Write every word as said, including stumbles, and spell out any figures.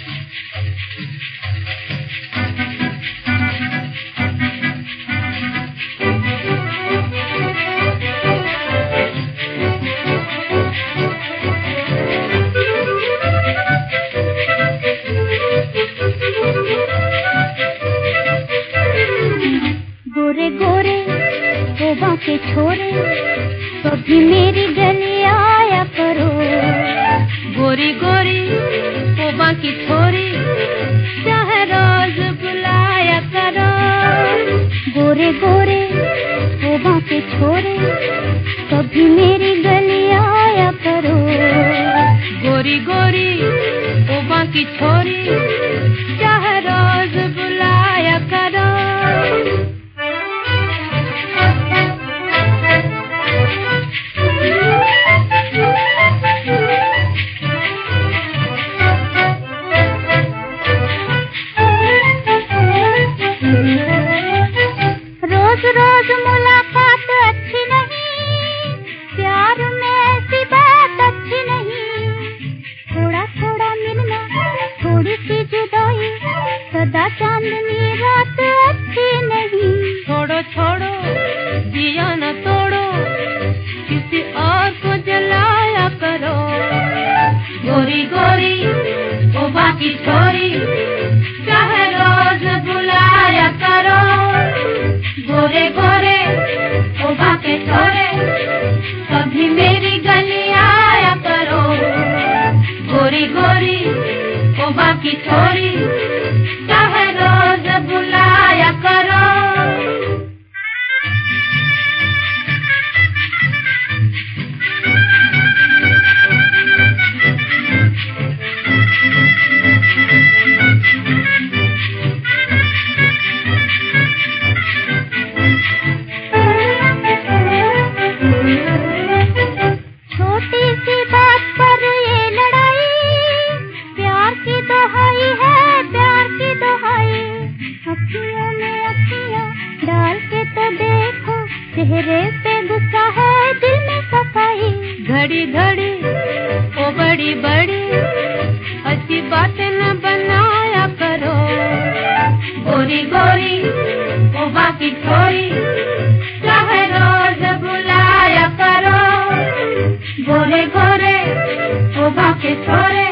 गोरे गोरे शोभा के छोरे कभी मेरी गली आया करो। गोरी गोरी शोभा की छोरी चाहे रोज बुलाया करो। गोरे गोरे शोभा के छोरे कभी मेरी गली आया करो। गोरी गोरी शोभा की छोरी चाहे रोज बुलाया करो। रोज रोज मुलाकात अच्छी नहीं, प्यार में ऐसी बात अच्छी नहीं। थोड़ा थोड़ा मिलना थोड़ी सी जुदाई, सदा चांदनी रात अच्छी नहीं। छोड़ो छोड़ो जिया न तोड़ो, किसी और को जलाया करो। गोरी गोरी शोभा की छोरी चाहे रोज बुलाया करो। गोरे गोरे शोभा के छोरे कभी मेरी गली आया करो। गोरी गोरी शोभा की छोरी चाहे रोज बुलाया करो। छोटी सी बात पर ये लड़ाई, प्यार की दोहाई है प्यार की दोहाई। अखियों में अखियाँ डाल के तो देखो, चेहरे पे गुस्सा है दिल में सफाई। घड़ी घड़ी ओ बड़ी बड़ी अच्छी बातें न बनाया करो। गोरी गोरी शोभा की छोरी चाहे रोज बुलाया करो। गोरे गोरे शोभा के छोरे